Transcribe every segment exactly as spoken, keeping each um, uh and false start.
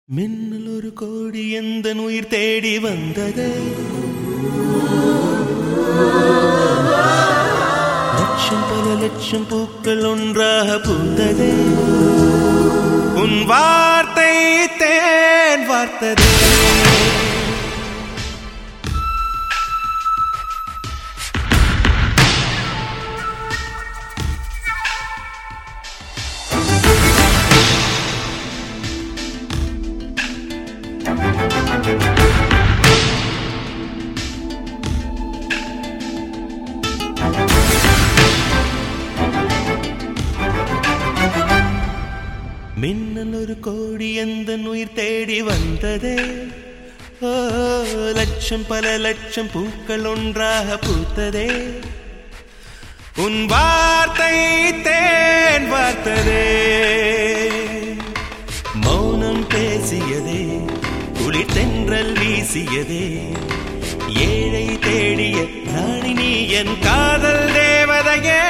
மின்னல் ஒரு கோடி எந்தன் உயிர் தேடி வந்ததே. லட்சம் பல லட்சம் பூக்கள் ஒன்றாக பூந்ததே. உன் வார்த்தை தேன் வார்த்ததே. மின்னல் ஒரு கோடி எந்தன் உயிர் தேடி வந்ததே. ஓ லட்சம் பல லட்சம் பூக்கள் ஒன்றாக பூத்ததே. உன் வார்த்தை தேன் வார்த்ததே. மௌனம் பேசியதே, குளிர் தென்றல் வீசியதே. ஏழை தேடிய ராணி நீ என் காதல் தேவதையே.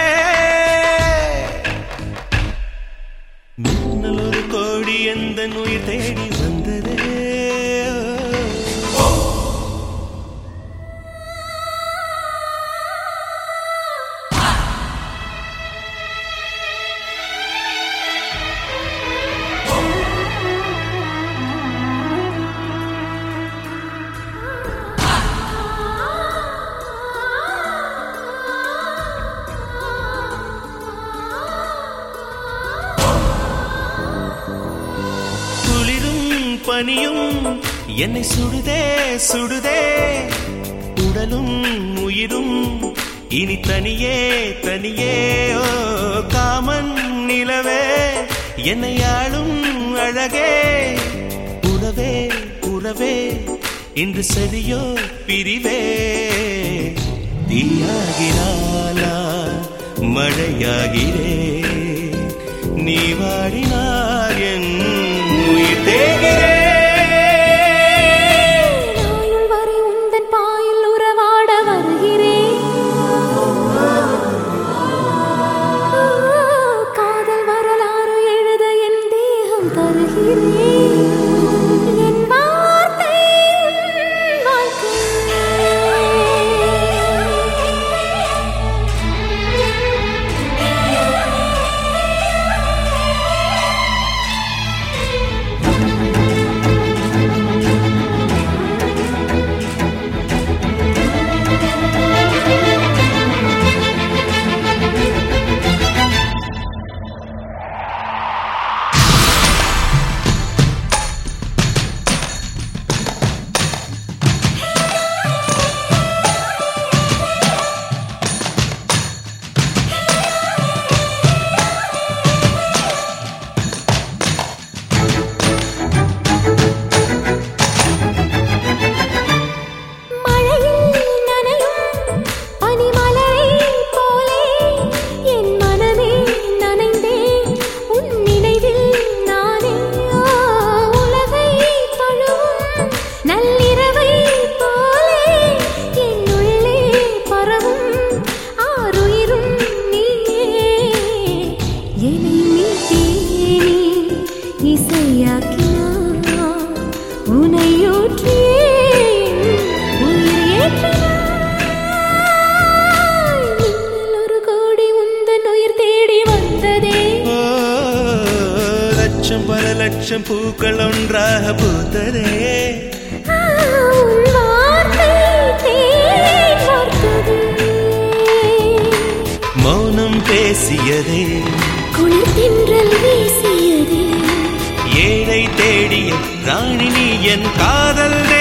மின்னல் ஒரு கோடி எந்தன் உயிர் தேடி வந்ததே. பனியும் என்னை சுடுதே சுடுதே. உடலும் உயிரும் இனி தனியே தனியே. ஓ காமன் நிலவே என்னை ஆளும் அழகே. உறவே உறவே இன்று சரியோ பிரிவே. தீயாகினாலா மழையாகிறே. நீ வாடினார் என் உயிர் தேகிறே. பல லட்சம் பூக்கள் ஒன்றாக பூத்ததே. மௌனம் பேசியதே, குளிர் தென்றல் வீசியதே. ஏழை தேடிய ராணி நீ என் காதல்